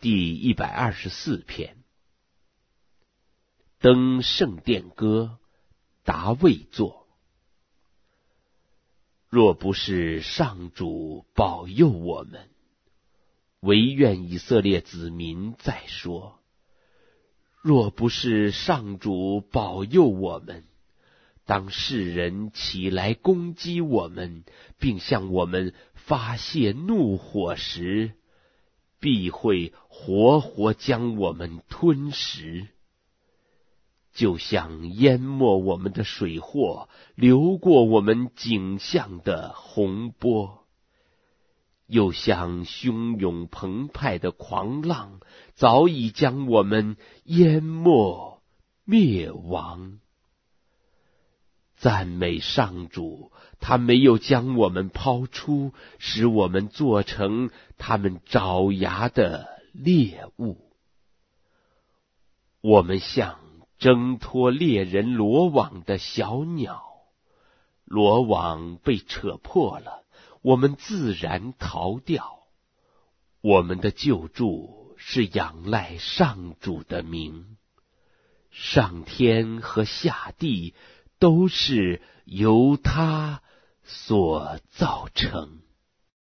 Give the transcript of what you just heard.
第124篇。登圣殿歌，达味作。若不是上主保佑我们，惟愿以色列子民再说。若不是上主保佑我们，当世人起来攻击我们，并向我们发泄怒火时，必会活活将我们吞食，就像淹没我们的水祸，流过我们景象的洪波，又像汹涌澎湃的狂浪，早已将我们淹没灭亡。赞美上主，他没有将我们抛出，使我们做成他们爪牙的猎物。我们像挣脱猎人罗网的小鸟，罗网被扯破了，我们自然逃掉。我们的救助是仰赖上主的名，上天和下地都是由他所造成。